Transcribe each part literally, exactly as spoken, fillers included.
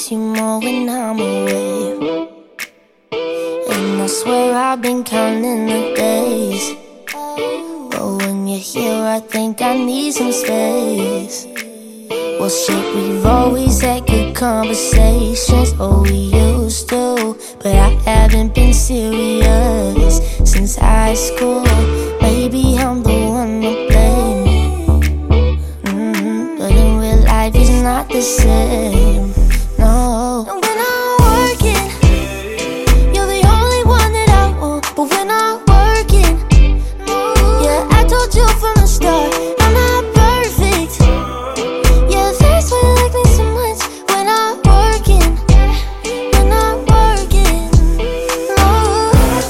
miss you more when I'm away. And I swear I've been counting the days, but when you're here I think I need some space. Well shit, we've always had good conversations, oh we used to, but I haven't been serious since high school. Maybe I'm the one to blame, mm-hmm. But in real life it's not the same, no. And when I'm working, you're the only one that I want. But when I'm working, yeah, I told you from the start, I'm not perfect. Yeah, that's why you like me so much. When I'm working, when I'm working, oh.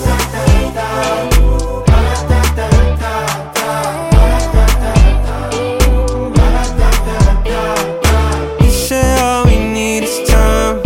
You say all we need is time.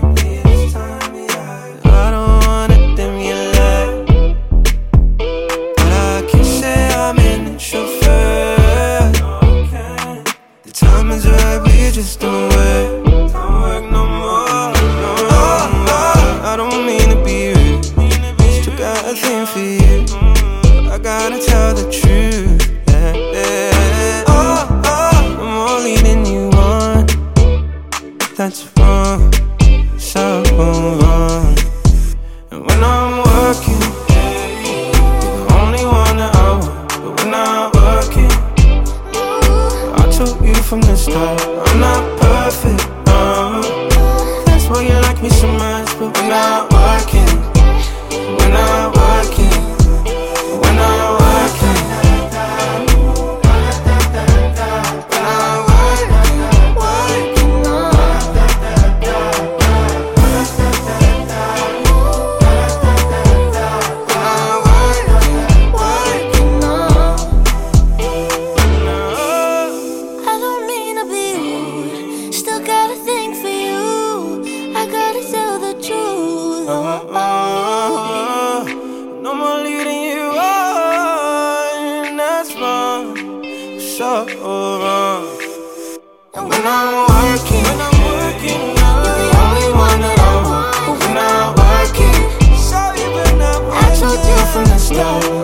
I don't wanna dim your light, but I can say I'm in the chauffeur. The time is right, we just don't work. Don't work no more. No, oh, I don't mean to be rude, still got a thing for you, but I gotta tell the truth. Yeah, yeah. Oh, oh, I'm more leading you on. That's wrong, so wrong. And when I'm working, you're the only one that I want. But when I'm working, I told you from the start, I'm not perfect, no. That's why you like me so much. But when I'm working, when I'm working, when I'm working, when I'm working, working on. I don't mean to be rude, still got a thing for you, I gotta tell the truth. Oh, oh, oh. No more leading you on, that's wrong, so wrong. And when I'm working, When I'm working, you're the only one that I want. But when I'm working, sorry, but I'm I told you from the start,